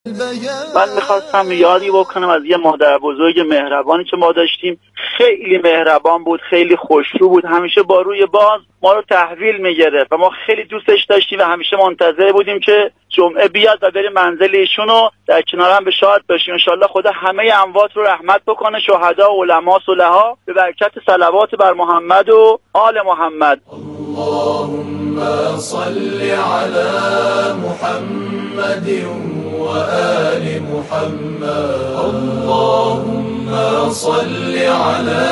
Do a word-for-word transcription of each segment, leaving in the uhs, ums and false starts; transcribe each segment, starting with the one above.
من میخواستم یادی بکنم از یه مادر بزرگ مهربانی که ما داشتیم. خیلی مهربان بود، خیلی خوشرو بود، همیشه با روی باز ما رو تحویل میگرفت و ما خیلی دوستش داشتیم و همیشه منتظر بودیم که جمعه بیاد و بریم منزل ایشون و در کنار هم به شاد باشیم. انشالله خدا همه اموات رو رحمت بکنه، شهدا و علما صلحا، به برکت صلوات بر محمد و آل محمد. اللهم صل علی محمد و آل محمد. اللهم صل علی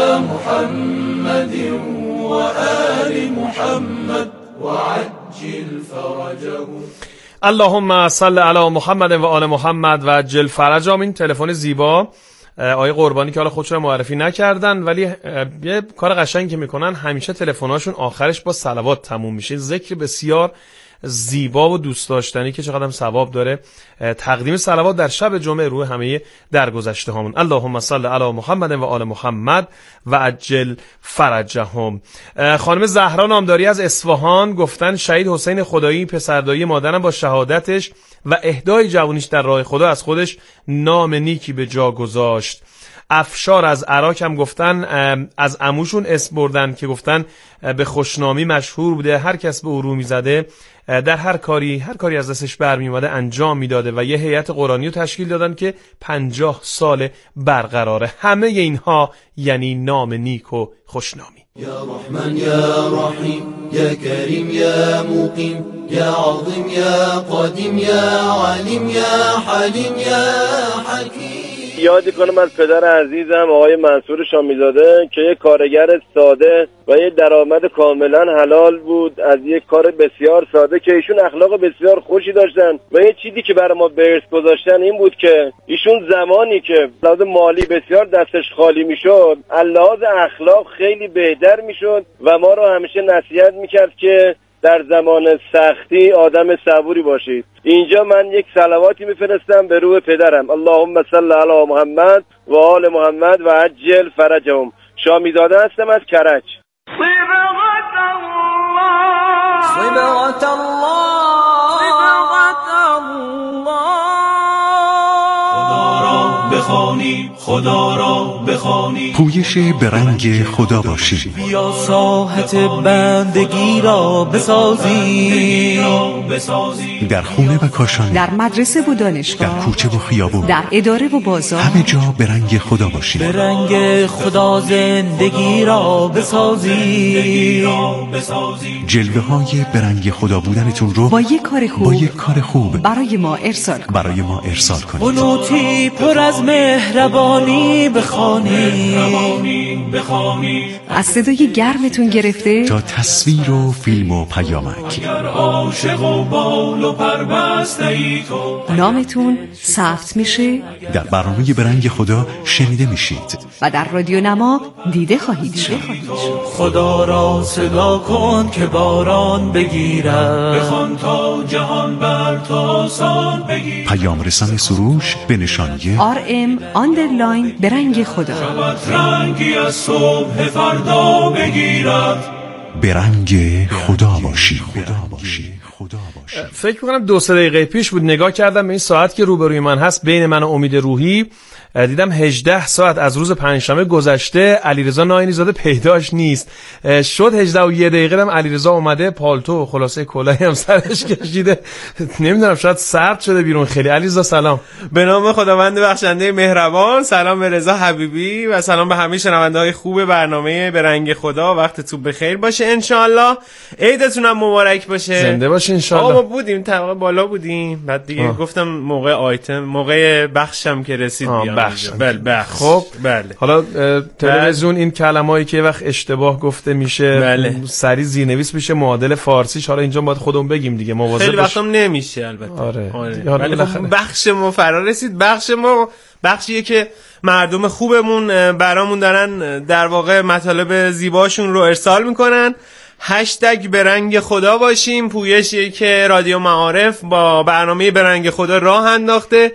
محمد و آل محمد و عجل فرجه. اللهم صل علی محمد و آل محمد و عجل فرجهم. این تلفن زیبا آقای قربانی که حالا خودشون معرفی نکردن ولی یه کار قشنگی که میکنن، همیشه تلفن‌هاشون آخرش با صلوات تموم میشه. ذکر بسیار زیبا و دوست داشتنی که چقدر هم ثواب داره تقدیم صلوات در شب جمعه روی همه درگذشته هامون. اللهم صل علی محمد و آل محمد و عجل فرجهم. خانم زهرا نامداری از اصفهان گفتن شهید حسین خدایی پسردایی مادرم با شهادتش و اهدای جوانیش در راه خدا از خودش نام نیکی به جا گذاشت. افشار از عراق هم گفتن از عموشون اسم بردن که گفتن به خوشنامی مشهور بوده، هر کس به او رو میزده در هر کاری هر کاری از دستش برمی اومده انجام میداده و یه هیئت قرآنی رو تشکیل دادن که پنجاه سال برقراره. همه اینها یعنی نام نیک و خوشنامی. یا رحمن یا رحیم یا کریم یا مقیم یا عظیم یا قدیم یا علیم یا حلیم یا حکیم. یادی کنم از پدر عزیزم آقای منصور شامیزاده که یک کارگر ساده و یک درآمد کاملا حلال بود از یک کار بسیار ساده که ایشون اخلاق بسیار خوشی داشتن و یه چیزی که برای ما به ارث گذاشتن این بود که ایشون زمانی که لحاظ مالی بسیار دستش خالی میشد، لحاظ اخلاق خیلی بهتر میشد و ما رو همیشه نصیحت میکرد که در زمان سختی آدم صبوری باشید. اینجا من یک صلواتی میفرستم به روح پدرم. اللهم صل علی محمد و آل محمد و عجل فرجهم. شامیزاده هستم از کرج. صبغت الله صبغت الله خدا را بخوانی، خدا را بخوانی، پویش برنگ خدا باشی. بیا ساحت بندگی را بسازی، در خونه و کاشانه، در مدرسه و دانشگاه، در کوچه و خیابون، در اداره و بازار، همه جا برنگ خدا باشی. برنگ خدا زندگی را بسازی، جلوه های برنگ خدا بودنتون رو با یک کار خوب با یک کار خوب برای ما ارسال کنید. برای ما ارسال کنید. قنوتی پر از مهربانی بخوانی، از صدای گرمتون گرفته تا تصویر و فیلم و پیامک. عاشق و بال و پربسته ای تو، نامتون ثبت میشه، در برنامه برنگ خدا شنیده میشید و در رادیو نما دیده خواهید شد. خدا را صدا کن که باران بگیرد، بخوان تا جهان بر تو آسان بگیرد. پیام رسان سروش به نشانی آر ام آندرلاین برنگ خدا. شبت رنگی از صبح فردا بگیرد. برنگ خدا باشی. خدا باشی. فکر میکنم دو سه دقیقه پیش بود نگاه کردم به این ساعت که روبروی من هست بین من و امید روحی، دیدم هجده ساعت از روز پنجشنبه گذشته. علیرضا ناینی زاده پیداش نیست. شد هجده و یک دقیقه هم علیرضا اومده پالتو و خلاصه کلاهی هم سرش کشیده. نمیدونم شاید سرد شده بیرون خیلی. علیرضا سلام. به نام خداوند بخشنده مهربان. سلام به رضا حبیبی و سلام به همه شنونده‌های خوب برنامه برنگ خدا. وقتتون بخیر باشه ان شاء الله. عیدتون هم مبارک باشه. زنده باشین ان شاء الله. ما بودیم طبقه بالا بودیم، بعد دیگه آه. گفتم موقع آیتم موقع بخشم که رسید بیام. بله بخش. خب بله. حالا تلویزیون این کلمه‌ای که وقت اشتباه گفته میشه بله. سری زیرنویس میشه معادل فارسیش. حالا اینجا باید خودمون بگیم دیگه مواظب خیلی وقتم نمیشه البته. آره, آره. ولی بخش ما فرا رسید. بخش ما بخشیه که مردم خوبمون برامون دارن در واقع مطالب زیباشون رو ارسال میکنن. هشتگ برنگ خدا باشیم پویشی که رادیو معارف با برنامه برنگ خدا راه انداخته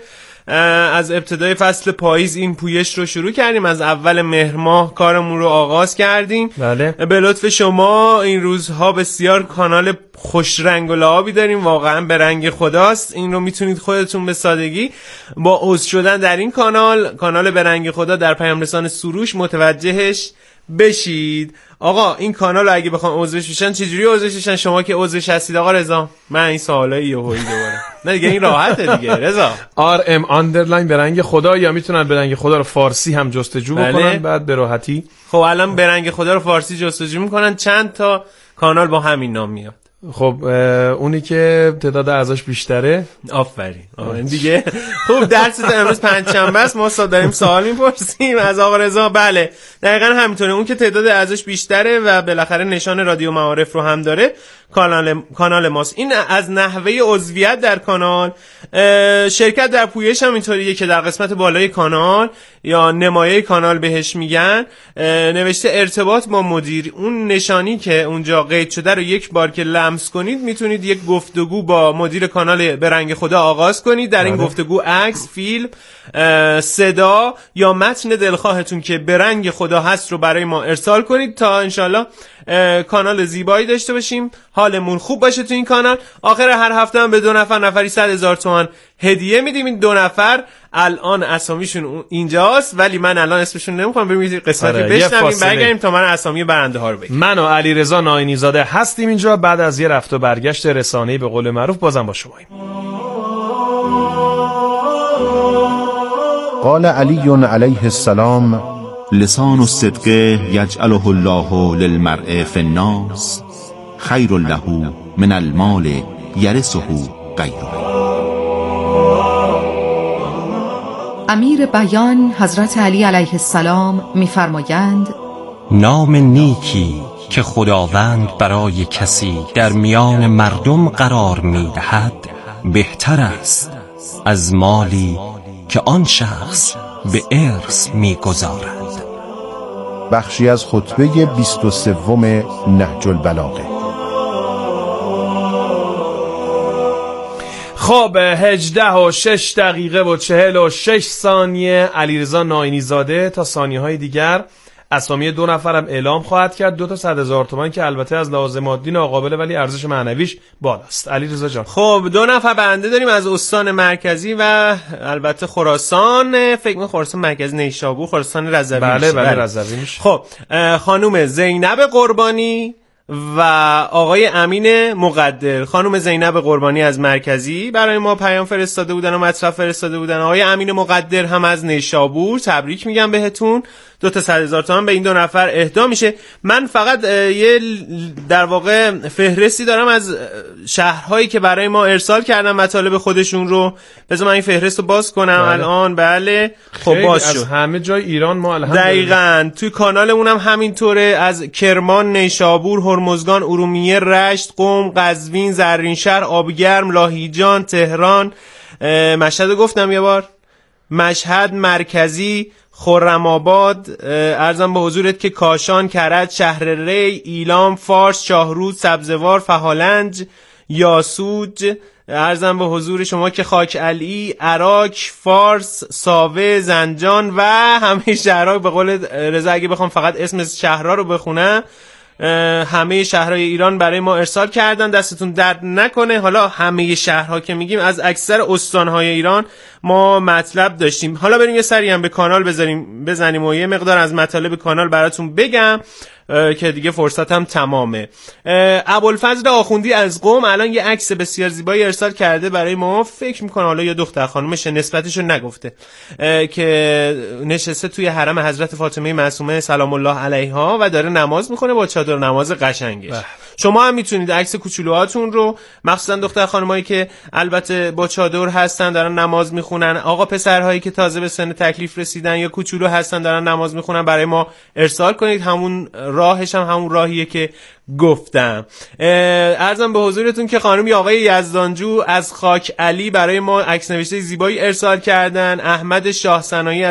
از ابتدای فصل پاییز این پویش رو شروع کردیم، از اول مهر ماه کارمون رو آغاز کردیم. بله. به لطف شما این روزها بسیار کانال خوش رنگ و لعابی داریم، واقعا به رنگ خداست. این رو میتونید خودتون به سادگی با عضو شدن در این کانال، کانال به رنگ خدا در پیام رسان سروش متوجهش بشید. آقا این کانال رو اگه بخوام عضوش بشن چجوری عضوش بشن؟ شما که عضوش هستید آقا رضا، من این سوالای یهویی دوباره نه دیگه این راحته دیگه رضا. آر ام آندرلاین به رنگ خدا، یا میتونن به رنگ خدا رو فارسی هم جستجو بکنن. بله. بعد به راحتی. خب الان به رنگ خدا رو فارسی جستجو میکنن، چند تا کانال با همین نام میاد. خب اونی که تعداد اعضاش بیشتره. آفرین. آره دیگه. خوب درس امروز پنجشنبه است، ما داریم سوال میپرسیم از آقا رضا. بله دقیقاً همینطوره، اون که تعداد اعضاش بیشتره و بالاخره نشان رادیو معارف رو هم داره کانال کانال ماست. این از نحوه عضویت در کانال. شرکت در پویش هم اینطوریه که در قسمت بالای کانال یا نمایه کانال بهش میگن نوشته ارتباط با مدیر. اون نشانی که اونجا قید شده رو یک بار که لمس کنید میتونید یک گفتگو با مدیر کانال به رنگ خدا آغاز کنید. در این آره. گفتگو عکس، فیلم، صدا یا متن دلخواهتون که به رنگ خدا هست رو برای ما ارسال کنید تا انشالله کانال زیبایی داشته باشیم، حالمون خوب باشه تو این کانال. آخر هر هفته هم به دو نفر نفری صد هزار تومان هدیه میدیم. این دو نفر الان اسامیشون اینجاست ولی من الان اسمشون نمیخوام، بریم قسمت رو بشنویم برگردیم تا من اسامی برنده ها رو بگم. من و علیرضا ناینی زاده هستیم اینجا بعد از یه رفت و برگشت رسانه‌ای به قول معروف بازم با شماییم. قال علی علیه السلام: لسان الصدق یجعله الله للمرء فی الناس خیر له من المال یرثه غیره. امیر بیان حضرت علی علیه السلام می‌فرمایند نام نیکی که خداوند برای کسی در میان مردم قرار می‌دهد بهتر است از مالی که آن شخص به ارث می‌گذارد. بخشی از خطبه بیست و سوم نهج البلاغه. خب هجده و شش دقیقه و چهل و شش ثانیه. علیرضا ناینی زاده تا ثانیه های دیگر اسامی دو نفرم اعلام خواهد کرد، دو تا صد هزار تومان که البته از لحاظ مادی ناقابله ولی ارزش معنویش بالاست. علیرضا جان خب دو نفر برنده داریم از استان مرکزی و البته خراسان، فکر کنم خراسان مرکزی نیشابور، خراسان رضوی. بله بله رضوی میشه. خب خانم زینب قربانی و آقای امین مقدر. خانم زینب قربانی از مرکزی برای ما پیام فرستاده بودن و مطلب فرستاده بودن، آقای امین مقدر هم از نیشابور. تبریک میگم بهتون، دو تا صد هزار تومان به این دو نفر اهدا میشه. من فقط یه در واقع فهرستی دارم از شهرهایی که برای ما ارسال کردن مطالب خودشون رو، بذار من این فهرست رو باز کنم. بله. الان بله خب باز شد. از همه جای ایران ما الحمدلله. دقیقاً توی کانالمون هم همینطوره، از کرمان، نیشابور، هرمزگان، ارومیه، رشت، قم، قزوین، زرینشهر، آبگرم، لاهیجان، تهران، مشهد گفتم یه بار، مشهد، مرکزی، خرم‌آباد، عرضم به حضورت که کاشان، کرج، شهر ری، ایلام، فارس، شاهرود، سبزوار، فهالنج، یاسوج، عرضم به حضور شما که خاک علی، عراق، فارس، ساوه، زنجان و همه شهرها. به قول رضا اگه بخوام فقط اسم شهرها رو بخونم، همه شهرهای ایران برای ما ارسال کردن، دستتون درد نکنه. حالا همه شهرها که میگیم از اکثر استانهای ایران ما مطلب داشتیم. حالا بریم یه سری هم به کانال بذاریم بزنیم و یه مقدار از مطالب کانال براتون بگم که دیگه فرصت هم تمامه. ابوالفضل آخوندی از قم الان یه عکس بسیار زیبایی ارسال کرده برای ما، فکر میکنه حالا یا دختر خانومشه، نسبتشو نگفته، که نشسته توی حرم حضرت فاطمه معصومه سلام الله علیها و داره نماز میکنه با چادر نماز قشنگش. بح. شما هم میتونید عکس کوچولوهاتون رو، مخصوصا دختر خانمایی که البته با چادر هستن دارن نماز میخونن، آقا پسرهایی که تازه به سن تکلیف رسیدن یا کوچولو هستن دارن نماز میخونن، برای ما ارسال کنید. همون راهش هم همون راهیه که گفتم. عرضم به حضورتون که خانم آقای یزدانجو از خاک علی برای ما عکس نوشته زیبایی ارسال کردن. احمد شاه سنایی از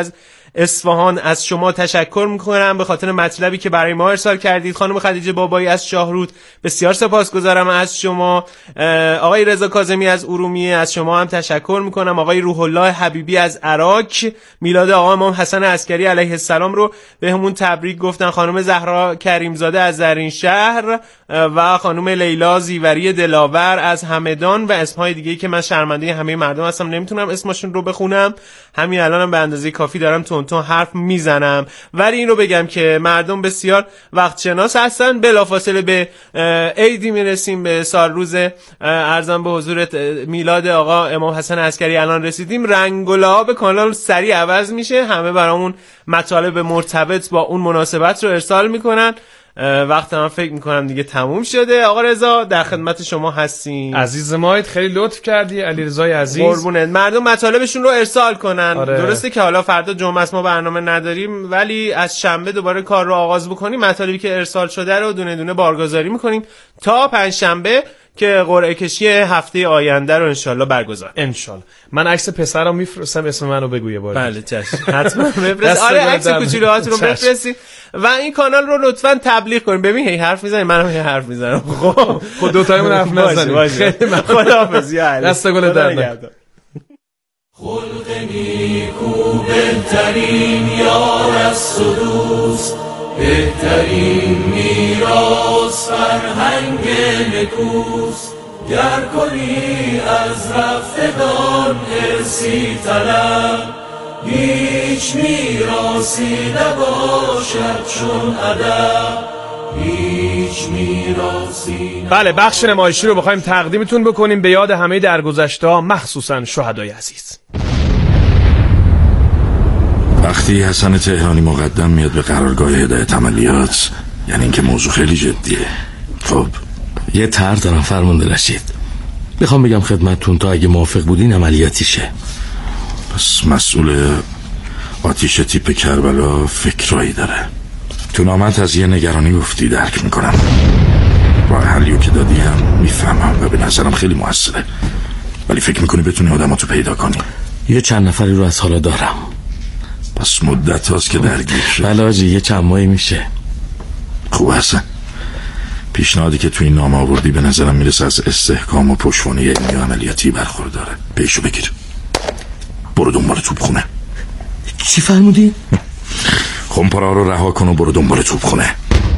اصفهان از شما تشکر میکنم به خاطر مطلبی که برای ما ارسال کردید. خانم خدیجه بابایی از شاهرود بسیار سپاسگزارم از شما. آقای رضا کاظمی از ارومیه از شما هم تشکر میکنم. آقای روح الله حبیبی از عراق میلاد آقا امام حسن عسکری علیه السلام رو بهمون تبریک گفتن. خانم زهرا کریمزاده از زرین شهر و خانم لیلا زیوری دلاور از همدان و اسمهای دیگه‌ای که من شرمنده همه مردم هستم نمیتونم اسمشون رو بخونم. همین الانم به اندازه کافی دارم تون تون حرف میزنم، ولی این رو بگم که مردم بسیار وقت شناس هستن. بلافاصله به عیدی میرسیم، به سال روز ارزم به حضورت میلاد آقا امام حسن عسکری الان رسیدیم. رنگ و لعاب کانال سریع عوض میشه، همه برامون مطالب مرتبط با اون مناسبت رو ارسال میکنن. وقت من فکر میکنم دیگه تموم شده. آقا رضا در خدمت شما هستیم. عزیز مایت خیلی لطف کردی علی رضای عزیز. قربونت. مردم مطالبشون رو ارسال کنن. آره. درسته که حالا فردا جمعه است ما برنامه نداریم، ولی از شنبه دوباره کار رو آغاز بکنیم. مطالبی که ارسال شده رو دونه دونه بارگذاری میکنیم تا پنج شنبه که قرعه کشی هفته آینده رو انشالله برگزار. انشالله. من عکس پسرم میفرستم، اسم منو بگو یه بار. بله چشم. حتما بفرست. آره عکس کوچولوهاتون رو بفرستید و این کانال رو لطفاً تبلیغ کنید. ببین هی حرف میزنید، منم هی حرف میزنم. خب خود دو تایمون حرف نزنیم. خیلی خداحافظ یا علی. دست گل در خلق نیکو بهترین یار است و دوست، بهترین میراث فرهنگ نکوست. گر کنی از رفتگان ارثی طلب، هیچ میراثی نباشد چون ادب، هیچ میراثی. بله بخش نمایشی رو بخوایم تقدیمتون بکنیم به یاد همه درگذشته‌ها، مخصوصا شهدای عزیز. وقتی حسن تهرانی مقدم میاد به قرارگاه هدایت عملیات، یعنی اینکه موضوع خیلی جدیه. خب یه طرح دارم فرمانده رشید، میخوام بگم خدمتتون تا اگه موافق بودین عملیاتی شه. پس مسئول آتیش تیپ کربلا فکرایی داره. تو نامت از یه نگرانی گفتی، درک میکنم. راه حلیو که دادی هم میفهمم و به نظرم خیلی موثره، ولی فکر میکنی بتونی آدماتو پیدا کنی؟ یه چند نفری رو از حالا دارم. پس مدت هاست که درگیر شد. بله آجی یه چند ماهی میشه. خوب هستن. پیشنهادی که تو این نامه آوردی به نظرم میرسه از استحکام و پشتوانه علمی و عملیاتی برخورداره. پیشو بگیر، برو دنبال توپخونه. چی فرمودی؟ خمپارا رو رها کن و برو دنبال توپخونه.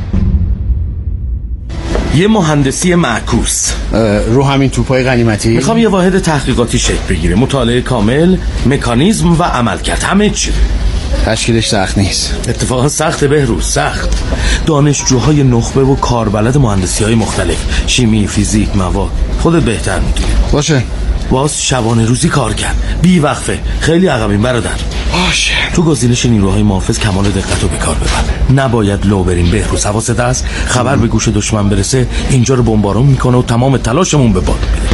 یه مهندسی معکوس رو همین توپای غنیمتی. میخوام یه واحد تحقیقاتی شکل بگیره، مطالعه کامل، مکانیزم و عملکرد، همه چی. تشکیلش سخت نیست. اتفاقا سخت بهروز، سخت. دانشجوهای نخبه و کاربلد مهندسی های مختلف، شیمی، فیزیک، مواد. خودت بهتر میدونی. باشه. باز شبانه روزی کار کرد، بی وقفه. خیلی عقبیم برادر. باشه. تو گزینش نیروهای محافظ کمال دقت رو به کار ببر. نباید لو بریم بهروز. حواست هست خبر به گوش دشمن برسه اینجا رو بمبارون میکنه و تمام تلاشمون به باد میره.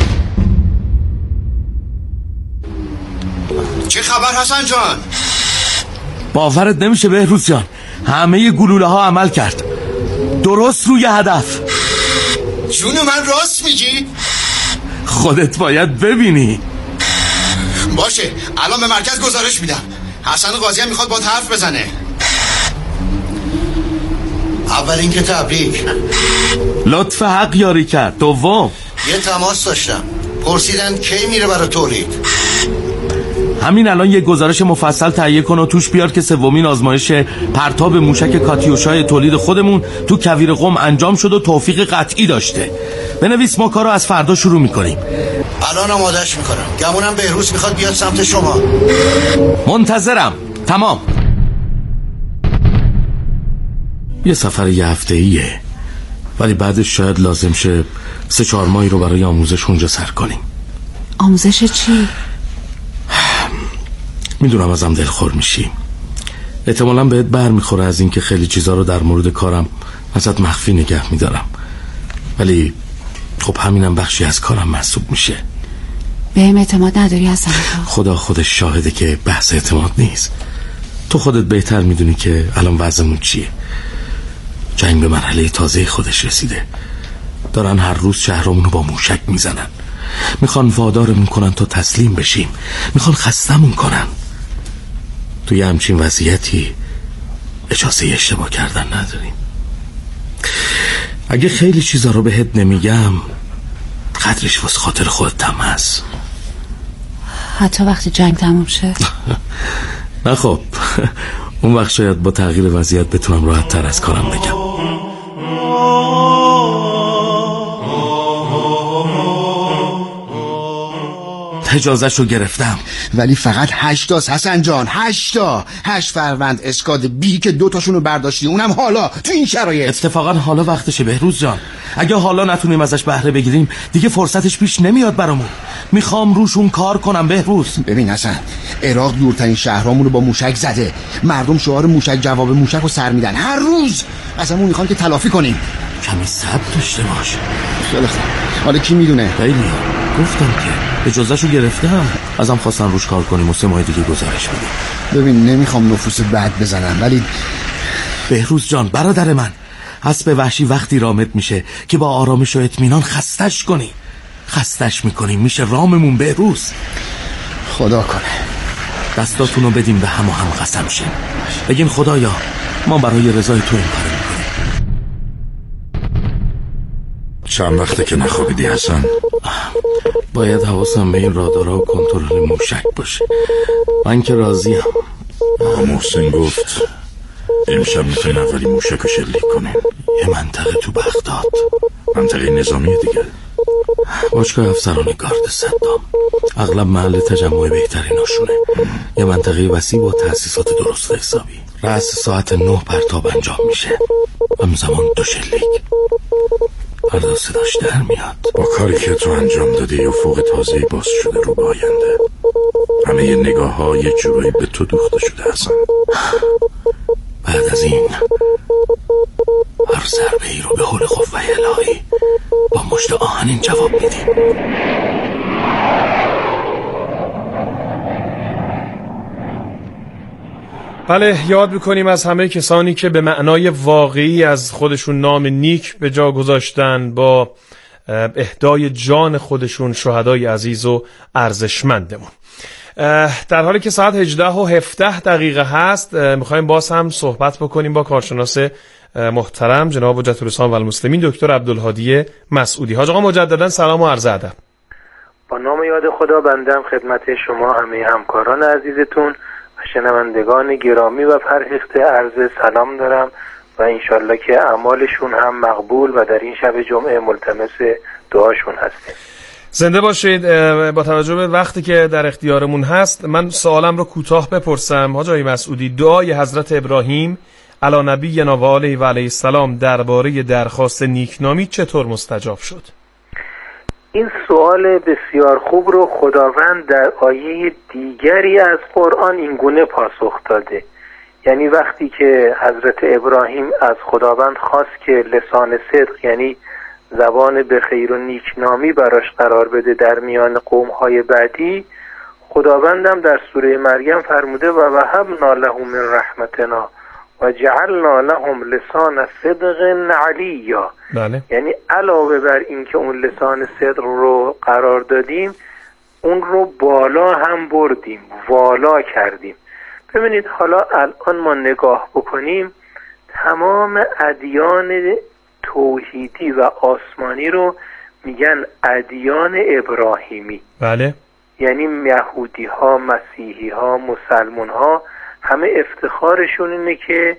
چه خبر حسن جان؟ باورت نمیشه بهروز جان، همه گلوله ها عمل کرد، درست روی هدف. جون من راست میگی؟ خودت باید ببینی. باشه الان به مرکز گزارش میدم. حسن قاضی هم میخواد با حرف بزنه. اول اینکه تبریک، لطف حق یاری کرد. دوم یه تماس داشتم، پرسیدن کی میره برای تولید. همین الان یه گزارش مفصل تهیه کن و توش بیار که سومین آزمایش پرتاب موشک کاتیوشای تولید خودمون تو کویر قم انجام شد و توفیق قطعی داشته. بنویس ما کارو از فردا شروع میکنیم. الان آمادش میکنم. گمونم بهروز میخواد بیاد سمت شما. منتظرم. تمام. یه سفر یه هفته ایه، ولی بعدش شاید لازم شه سه چهار ماهی رو برای آموزش اونجا سر کنیم. آموزش چی؟ میدونم ازم دلخور میشی، احتمالاً بهت بر میخوره از این که خیلی چیزا رو در مورد کارم ازت مخفی نگه میدارم، ولی خب همینم بخشی از کارم محسوب میشه. بهم اعتماد نداری اصلا؟ خدا خودش شاهده که بحث اعتماد نیست. تو خودت بهتر میدونی که الان وضعمون چیه. جنگ به مرحله تازه خودش رسیده. دارن هر روز شهرمونو با موشک میزنن، میخوان وادارمون کنن تا تسلیم بشیم، میخوان خستمون کنن. توی همچین وضعیتی اجازه اشتباه کردن نداریم. اگه خیلی چیزا رو بهت نمیگم قدرش واسه خاطر خودت هم هست. حتی وقتی جنگ تموم شه؟ نه خب اون وقت شاید با تغییر وضعیت بتونم راحت تر از کارم بگم. اجازه‌شو گرفتم ولی فقط هشتاست حسن جان، هشتا. هشت فروند اسکاد بی که دوتاشونو برداشتی، اونم حالا تو این شرایط. اتفاقا حالا وقتشه بهروز جان. اگه حالا نتونیم ازش بهره بگیریم دیگه فرصتش پیش نمیاد برامون. میخوام روشون کار کنم بهروز. ببین حسن، عراق دورترین شهرامونو با موشک زده. مردم شعار موشک جواب موشک رو سر میدن هر روز. ازمون میخوان که تلافی کنیم. کمی صبر داشته باش. خیلی خوب. حالا کی میدونه؟ خیلی گفتم که اجازهشو گرفتم. ازم خواستن روش کار کنیم و سه ماه دیگه گزارش بدیم. ببین نمیخوام نفوس بد بزنم ولی بهروز جان برادر من، اسب وحشی وقتی رامت میشه که با آرامش و اطمینان خستش کنی. خستش میکنیم میشه راممون بهروز. خدا کنه. دستاتونو بدیم به هم و هم قسم شیم. بگیم خدایا ما برای رضای تو این کارو میکنیم. چند وقته که نخوابیدی حسن؟ باید حواسم به این رادارها و کنترل موشک باشه. من که راضیم. محسن گفت امشب میتونین اولی موشک رو شلیک کنین. یه منطقه تو بغداد، منطقه نظامی دیگه، باشگاه افسران گارد صدام، اغلب محل تجمع بهتریناشونه. یه منطقه وسیع با تأسیسات درست حسابی. رأس ساعت نه پرتاب انجام میشه، همزمان دو شلیک. فردا صداش در میاد. با کاری که تو انجام دادی و فوق تازه‌ای باز شده رو به آینده، همه نگاه ها یه جورایی به تو دوخته شده حسن. بعد از این هر ضربه ای رو به حول قوه الهی با مشت آهنین جواب میدیم. بله، یاد میکنیم از همه کسانی که به معنای واقعی از خودشون نام نیک به جا گذاشتن، با اهدای جان خودشون شهدای عزیز و ارزشمندمون. در حالی که ساعت هجده و هفده دقیقه هست، میخوایم باز هم صحبت بکنیم با کارشناس محترم جناب حجت الاسلام و المسلمین دکتر عبدالهادی مسعودی. حاج آقا مجددا سلام و عرض ادب. با نام یاد خدا بندم خدمت شما همه همکاران عزیزتون و شنوندگان گرامی و فرهیخته عرض سلام دارم و انشالله که اعمالشون هم مقبول و در این شب جمعه ملتمس دعاشون هستیم. زنده باشید. با توجه به وقتی که در اختیارمون هست، من سوالم رو کوتاه بپرسم. حاج آقای مسعودی، دعای حضرت ابراهیم علی نبینا و آله و علیه السلام درباره درخواست نیکنامی چطور مستجاب شد؟ این سوال بسیار خوب رو خداوند در آیه دیگری از قرآن این گونه پاسخ داده. یعنی وقتی که حضرت ابراهیم از خداوند خواست که لسان صدق، یعنی زبان به خیر و نیکنامی براش قرار بده در میان قوم‌های بعدی، خداوندم در سوره مریم فرموده و وهبنا له من رحمتنا و جعلنا لهم لسان صدق علیا. بله. یعنی علاوه بر این که اون لسان صدق رو قرار دادیم، اون رو بالا هم بردیم، والا کردیم. ببینید حالا الان ما نگاه بکنیم، تمام ادیان توحیدی و آسمانی رو میگن ادیان ابراهیمی. بله. یعنی یهودی ها، مسیحی ها، مسلمان ها، همه افتخارشون اینه که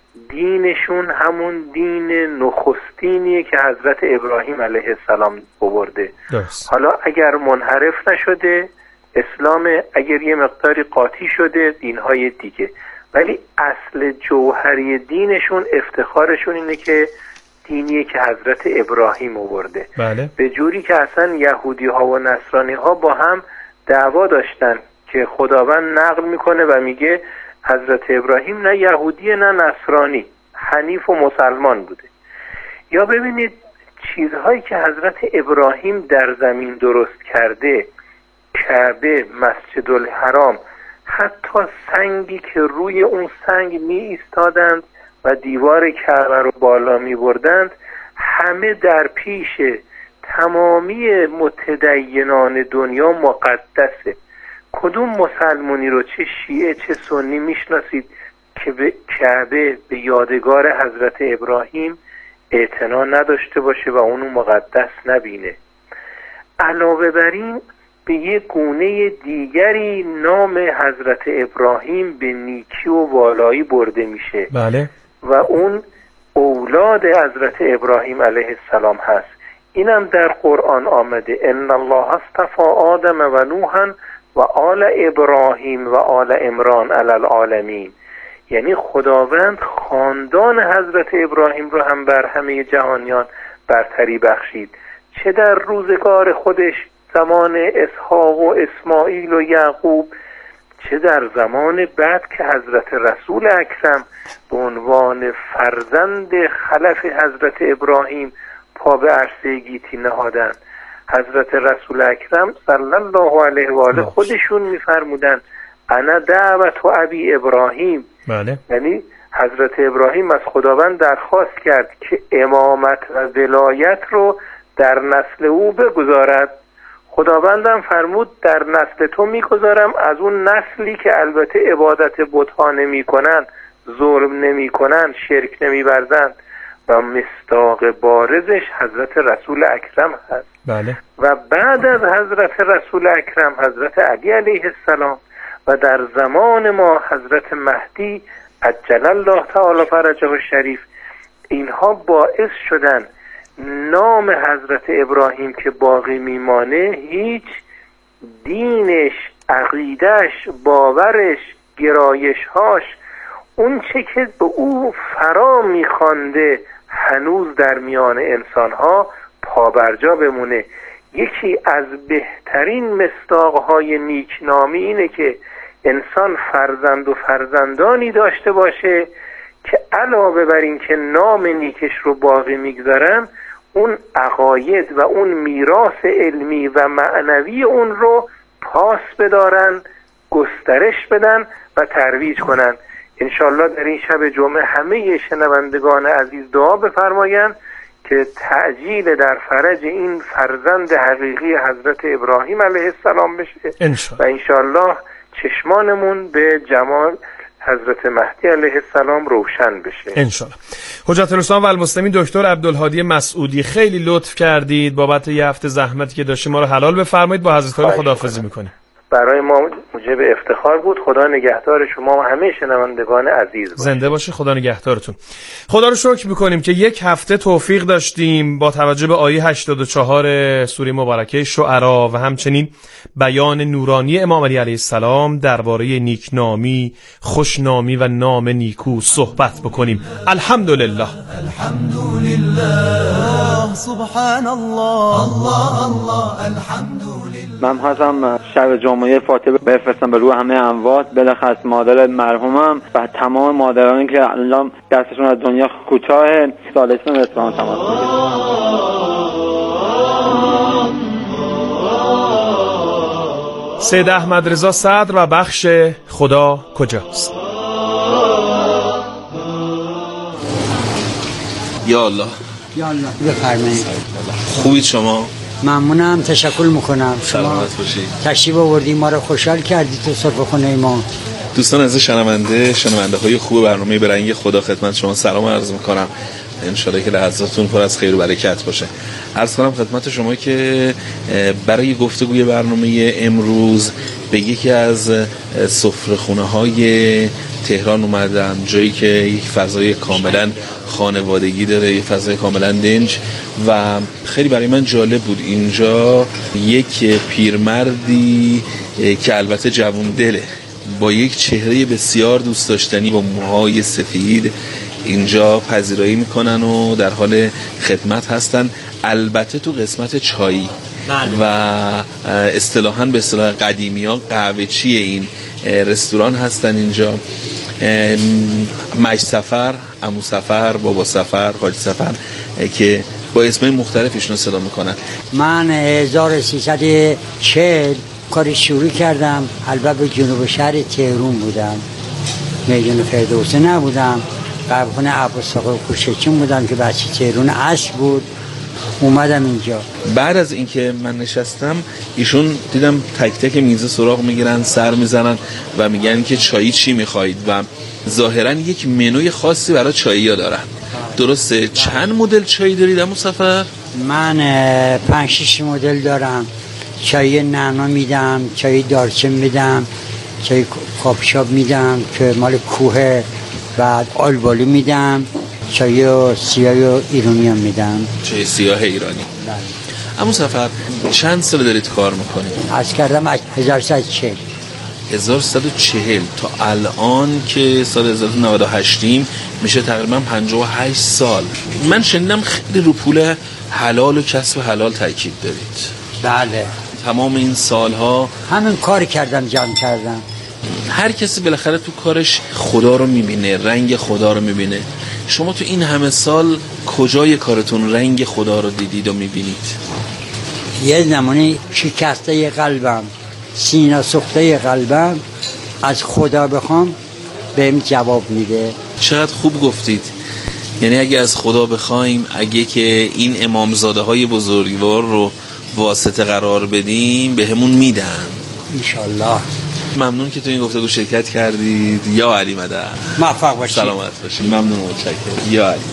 دینشون همون دین نخستینیه که حضرت ابراهیم علیه السلام آورده. حالا اگر منحرف نشده اسلام، اگر یه مقداری قاطی شده دینهای دیگه، ولی اصل جوهری دینشون، افتخارشون اینه که دینیه که حضرت ابراهیم آورده. بله. به جوری که اصلا یهودی ها و نصرانی ها با هم دعوا داشتن که خداوند نقل میکنه و میگه حضرت ابراهیم نه یهودی نه نصرانی، حنیف و مسلمان بوده. یا ببینید چیزهایی که حضرت ابراهیم در زمین درست کرده، کعبه، مسجد الحرام، حتی سنگی که روی اون سنگ می ایستادند و دیوار کعبه رو بالا می بردند، همه در پیش تمامی متدینان دنیا مقدسه. کدوم مسلمانی رو چه شیعه چه سنی میشناسید که به کعبه به یادگار حضرت ابراهیم اعتنا نداشته باشه و اونو مقدس نبینه؟ علاوه بر این به یک گونه دیگری نام حضرت ابراهیم به نیکی و والایی برده میشه. بله. و اون اولاد حضرت ابراهیم علیه السلام هست. اینم در قرآن آمده ان الله اصطفى آدم و نوحا و آل ابراهیم و آل عمران علی العالمین. یعنی خداوند خاندان حضرت ابراهیم رو هم بر همه جهانیان برتری بخشید، چه در روزگار خودش زمان اسحاق و اسماعیل و یعقوب، چه در زمان بعد که حضرت رسول اکرم به عنوان فرزند خلف حضرت ابراهیم پا به عرصه گیتی نهادن. حضرت رسول اکرم صلی الله علیه و آله خودشون میفرمودن انا دعوت و ابی ابراهیم. بله. یعنی حضرت ابراهیم از خداوند درخواست کرد که امامت و ولایت رو در نسل او بگذارد. خداوندم فرمود در نسل تو میگذارم، از اون نسلی که البته عبادت بت‌ها نمی‌کنن، ظلم نمی‌کنن، شرک نمی‌ورزند. و مصداق بارزش حضرت رسول اکرم هست. بله. و بعد از حضرت رسول اکرم حضرت علی علیه السلام و در زمان ما حضرت مهدی عجل الله تعالی فرجه الشریف، اینها باعث شدن نام حضرت ابراهیم که باقی میمانه هیچ دینش، عقیدش، باورش، گرایشهاش، اون چه که به او فرا میخوانده هنوز در میان انسانها پابرجا بمونه. یکی از بهترین مصداقهای نیکنامی اینه که انسان فرزند و فرزندانی داشته باشه که علاوه بر این که نام نیکش رو باقی میگذارن، اون عقاید و اون میراث علمی و معنوی اون رو پاس بدارن، گسترش بدن و ترویج کنن. انشالله در این شب جمعه همه شنوندگان عزیز دعا بفرمایند که تعجیل در فرج این فرزند حقیقی حضرت ابراهیم علیه السلام بشه انشالله. و انشالله چشمانمون به جمال حضرت مهدی علیه السلام روشن بشه انشالله. حجت الاسلام و المسلمین دکتر عبدالهادی مسعودی، خیلی لطف کردید بابت یه هفته زحمتی که داشتیم ما رو حلال بفرمایید. با حضرت عالی خداحافظی میکنیم. برای ما موجب افتخار بود. خدا نگهدار شما و همه شنوندگان عزیز باشه. زنده باشه. خدا نگهدارتون. خدا رو شکر میکنیم که یک هفته توفیق داشتیم با توجه به آیه هشتاد و چهار سوره مبارکه شعرا و همچنین بیان نورانی امام علی علیه السلام درباره نیکنامی، خوشنامی و نام نیکو صحبت بکنیم. الحمدلله. الحمدلله. سبحان الله. الله الله. الحمدلله. من خواستم شب جمعه فاتحه بفرستم به روح همه اموات، بلخص مادر مرحومم و تمام مادرانی که الان دستشون از دنیا کوتاه، سالشون اسلام تماس میگیره. سید احمد رضا صدر و بخش خدا کجاست. یا الله. یا الله. بفرمایید. خوبید شما؟ ممنونم، تشکر میکنم. شما تشریف آوردید، ما رو خوشحال کردید تو صرفخونه ما. دوستان از شنونده شنونده های خوب برنامه به رنگ خدا خدمت شما سلام عرض میکنم. انشالله که لحظاتون پر از خیر و برکت باشه. عرض کنم خدمت شما که برای گفتگوی برنامه امروز به یکی از سفره‌خونه های تهران اومدم، جایی که یک فضای کاملا خانوادگی داره، یک فضای کاملا دنج و خیلی برای من جالب بود. اینجا یک پیرمردی که البته جوان دله با یک چهره بسیار دوست داشتنی با موهای سفید اینجا پذیرایی میکنن و در حال خدمت هستن، البته تو قسمت چایی و اصطلاحاً به اصطلاح قدیمی ها قهوه چی این رستوران هستن اینجا. مج سفر، عمو سفر، بابا سفر، حاج سفر که با اسمای مختلفشون صدا میکنن. من هزار و سیصد و چهل کاری شروع کردم، البته به جنوب شهر تهران بودم، میدون فردوسه نبودم، قبل خونه عباس آقا کوچکچون بودم که بچه تهران اصل بود. اومدم اینجا. بعد از اینکه من نشستم ایشون دیدم تک تک میز سراغ میگیرن، سر میزنن و میگن که چایی چی میخواید و ظاهرا یک منوی خاصی برای چایی ها دارن. درسته؟ چند مدل چایی دارید عمو سفر؟ من پنج شش مدل دارم. چای نعنا میدم، چای دارچین میدم، چای کاپشاب میدم که مال کوه، بعد آلبالو میدم، چای سیاه و ایرانی هم میدم. چای سیاه ایرانی. بله. عمو سفر چند سال دارید کار میکنید؟ از کردم هزار و سیصد و چهل. هزار و سیصد و چهل تا الان که سال هزار و سیصد و نود و هشت میشه تقریبا پنجاه و هشت سال. من شنیدم خیلی رو پول حلال و کسب حلال تاکید دارید. بله. تمام این سالها همین کار کردم، جمع کردم. هر کسی بالاخره تو کارش خدا رو میبینه، رنگ خدا رو میبینه. شما تو این همه سال کجای کارتون رنگ خدا رو دیدید و میبینید؟ یه زمانی شکسته قلبم، سینه سوخته قلبم از خدا بخوام بهم جواب میده. چقدر خوب گفتید. یعنی اگه از خدا بخوایم، اگه که این امامزاده های بزرگوار رو واسطه قرار بدیم به همون میدن انشالله. ممنون که تو این گفتگو شرکت کردید. یا علی مدد. موفق باشید. سلامت باشید. ممنون و متشکرم. یا علی.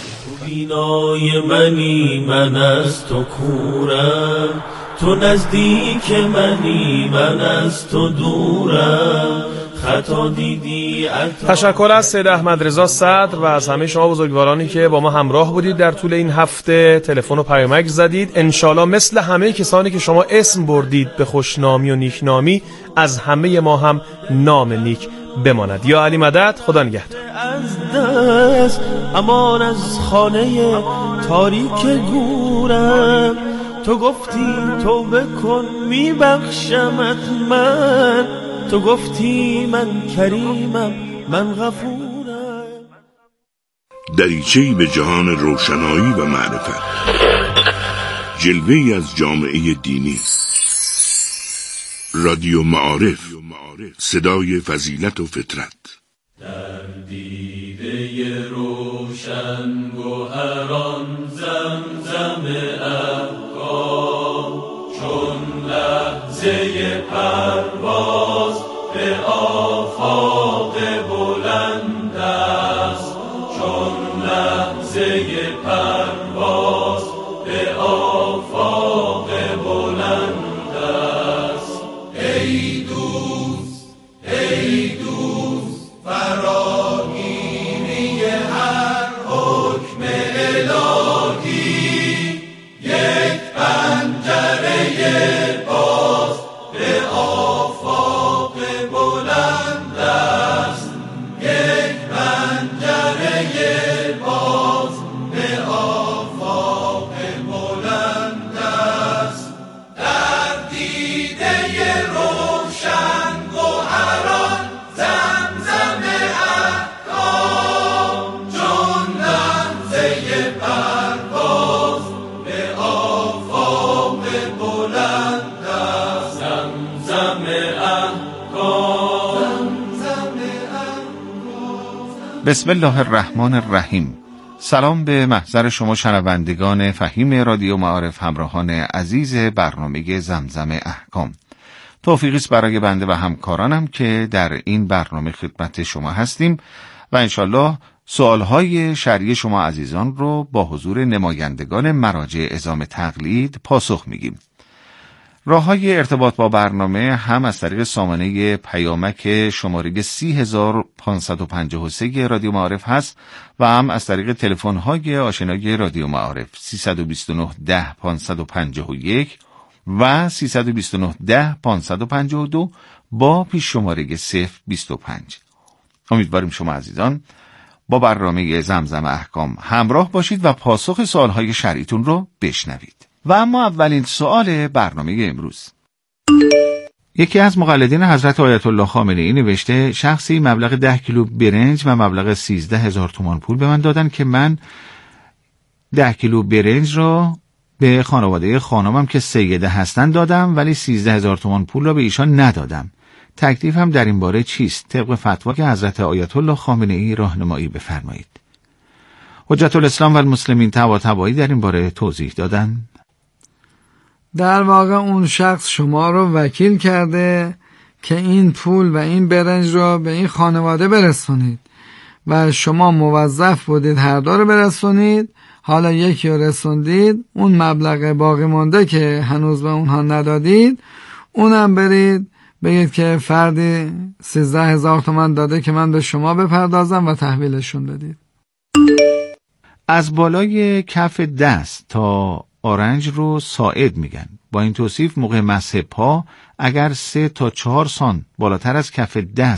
بینای منی من از تو کورم، تو نزدیک منی من از تو دورم، خطا دیدی عطا. تشکر از سید احمد رضا صدر و از همه شما بزرگوارانی که با ما همراه بودید در طول این هفته، تلفن و پیامک زدید. انشالله مثل همه کسانی که شما اسم بردید به خوشنامی و نیکنامی، از همه ما هم نام نیک بماند. یا علی مدد. خدا نگهدار. از دست امان از خانه تاریک گورم، تو گفتی تو بکن میبخشمت من، تو گفتی من کریمم من غفورم. دریچه‌ای به جهان روشنایی و معرفت، جلوه‌ای از جامعه دینی. رادیو معارف، صدای فضیلت و فطرت. در دیده روشن گوهران زمزم افغان، چون لحظه پرواز به آفاق بلند است، چون لحظه پرواز به آفاق بلند است. ای دوست ای دوست فراگیری هر حکم الهی، یک پنجره باز به آفاق بلند است، یک پنجره باز به آفاق بلند است. در دیده روشن گوهران زمزم احکام، چون لحظه پرواز به آفاق بلند است. زمزم احکام، زمزم احکام. بسم الله الرحمن الرحیم. سلام به محضر شما شنوندگان فهیم رادیو معارف، همراهان عزیز برنامه زمزم احکام. توفیقی است برای بنده و همکارانم که در این برنامه خدمت شما هستیم و انشالله سوالهای شرعی شما عزیزان رو با حضور نمایندگان مراجع عظام تقلید پاسخ میگیم. راه‌های ارتباط با برنامه هم از طریق سامانه پیامک شماره سی هزار و پانصد و پنجاه و سه رادیو معارف هست و هم از طریق تلفن‌های آشنای رادیو معارف سیصد و بیست و نه ده پانصد و پنجاه و یک و سیصد و بیست و نه ده پانصد و پنجاه و دو با پیش شماره صفر بیست و پنج. امیدواریم شما عزیزان با برنامه زمزم احکام همراه باشید و پاسخ سوالهای شرعیتون رو بشنوید. و اما اولین سوال برنامه امروز. یکی از مقلدین حضرت آیت الله خامنه ای نوشته شخصی مبلغ ده کیلو برنج و مبلغ سیزده هزار تومان پول به من دادن که من ده کیلو برنج را به خانواده خانمم که سیده هستن دادم، ولی سیزده هزار تومان پول را به ایشان ندادم. تکلیفم در این باره چیست؟ طبق فتوا که حضرت آیت الله خامنه ای راهنمایی بفرمایید. حجت الاسلام و المسلمین طباطبایی در این باره توضیح دادن. در واقع اون شخص شما رو وکیل کرده که این پول و این برنج رو به این خانواده برسونید و شما موظف بودید هر دو رو برسونید. حالا یکی رو رسوندید، اون مبلغ باقی مونده که هنوز به اونها ندادید اونم برید بگید که فردی سیزده هزار تومن داده که من به شما بپردازم و تحویلشون بدید. از بالای کف دست تا آرنج رو ساعد میگن. با این توصیف موقع مسح پا اگر سه تا چهار سان بالاتر از کف دست